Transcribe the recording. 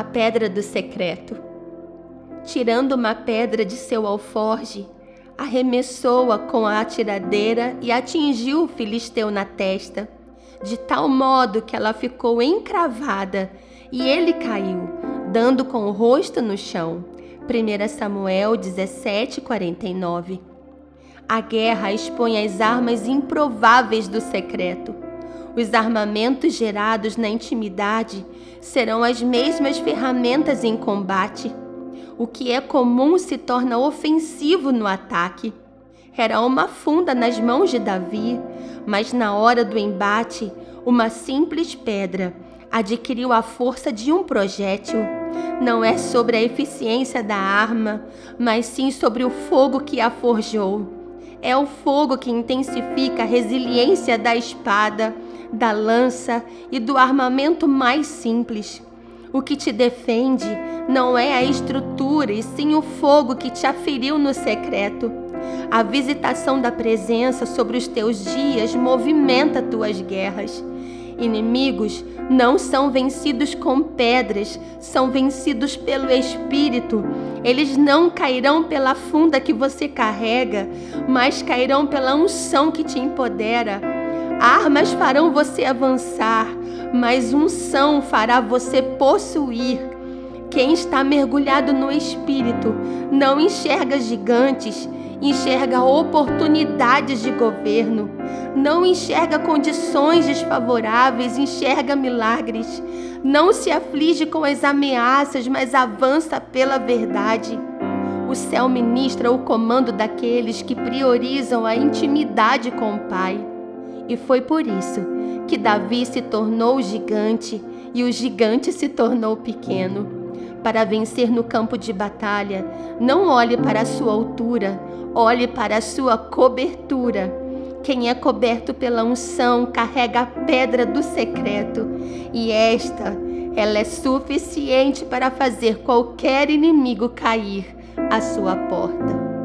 A pedra do secreto. Tirando uma pedra de seu alforje, arremessou-a com a atiradeira e atingiu o filisteu na testa, de tal modo que ela ficou encravada e ele caiu, dando com o rosto no chão. 1 Samuel 17:49. A guerra expõe as armas improváveis do secreto. Os armamentos gerados na intimidade serão as mesmas ferramentas em combate. O que é comum se torna ofensivo no ataque. Era uma funda nas mãos de Davi, mas na hora do embate, uma simples pedra adquiriu a força de um projétil. Não é sobre a eficiência da arma, mas sim sobre o fogo que a forjou. É o fogo que intensifica a resiliência da espada, da lança e do armamento mais simples. O que te defende não é a estrutura, e sim o fogo que te aferiu no secreto. A visitação da presença sobre os teus dias movimenta tuas guerras. Inimigos não são vencidos com pedras, são vencidos pelo Espírito. Eles não cairão pela funda que você carrega, mas cairão pela unção que te empodera. Armas farão você avançar, mas unção fará você possuir. Quem está mergulhado no Espírito não enxerga gigantes, enxerga oportunidades de governo. Não enxerga condições desfavoráveis, enxerga milagres. Não se aflige com as ameaças, mas avança pela verdade. O céu ministra o comando daqueles que priorizam a intimidade com o Pai. E foi por isso que Davi se tornou gigante e o gigante se tornou pequeno. Para vencer no campo de batalha, não olhe para a sua altura, olhe para a sua cobertura. Quem é coberto pela unção carrega a pedra do secreto, e ela é suficiente para fazer qualquer inimigo cair à sua porta.